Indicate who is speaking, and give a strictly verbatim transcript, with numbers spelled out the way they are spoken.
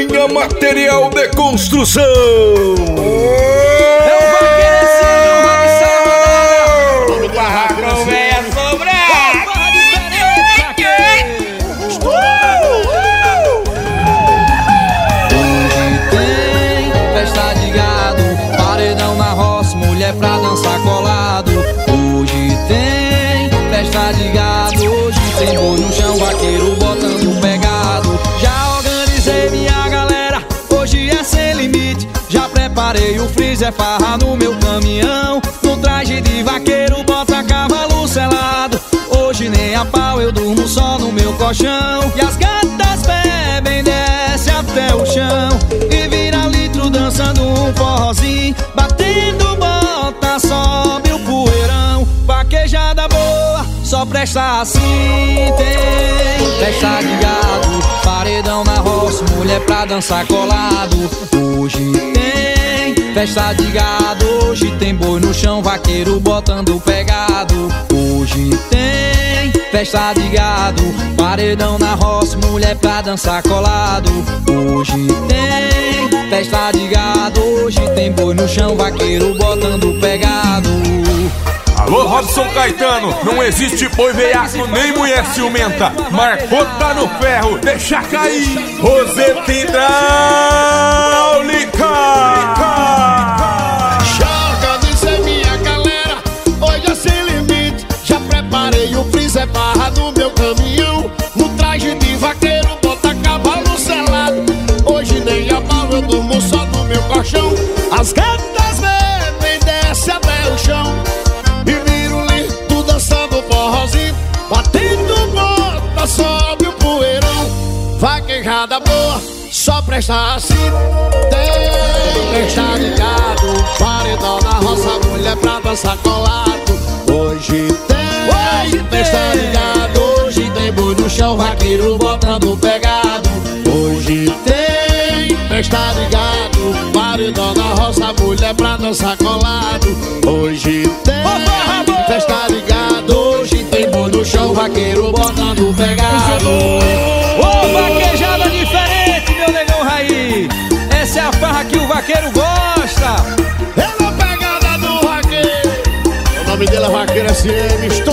Speaker 1: Montanha Material de Construção.
Speaker 2: É o vaqueiro, vai salvar.
Speaker 3: Todo barracão vem a sobrar.
Speaker 2: Barra diferente, vaqueiro. Hoje tem festa de gado, paredão na roça, mulher pra dançar colado. Hoje tem festa de gado, hoje tem boi no chão, vaqueiro botando pegado. Já organizei minha galera, hoje é sem limite. Já preparei o freezer, farra no meu caminhão. No traje de vaqueiro, bota cavalo selado. Hoje nem a pau, eu durmo só no meu colchão. E as gatas bebem, desce até o chão e vira litro dançando um forrozinho. Batendo bota, sobe o poeirão. Vaquejada boa, só presta assim. Tem festa de gado, paredão na roça, mulher pra dançar colado. Hoje tem festa de gado, hoje tem boi no chão, vaqueiro botando pegado. Hoje tem festa de gado, paredão na roça, mulher pra dançar colado. Hoje tem festa de gado, hoje tem boi no chão, vaqueiro botando pegado.
Speaker 1: Alô, Robson Caetano, não existe boi veiaco nem mulher ciumenta. Marcou, tá no ferro, deixa cair. Roseta hidráulica.
Speaker 4: Já organizei minha galera, hoje é sem limite. Já preparei o freezer, barra no meu caminhão. No traje de vaqueiro, bota cavalo selado. Hoje nem a pau, eu durmo só no meu colchão. As gatas bebem, desce até o chão e vira o litro dançando forrozinho. Batendo bota, sobe o poeirão. Vaquejada boa, só presta assim. Tem festa de gado, paredão na roça, mulher pra dançar colado. Hoje tem, hoje festa de gado, hoje tem boi no chão, vaqueiro botando pegado. Hoje tem festa de gado, paredão na roça, mulher pra dançar colado. Hoje tem festa de gado, hoje tem boi no chão, vaqueiro botando pegado.
Speaker 2: Ô, vaquejada diferente, meu negão Raí. Essa é a farra que o vaqueiro gosta.
Speaker 4: É na pegada do vaqueiro. O nome dele é Vaqueiro S M. Estou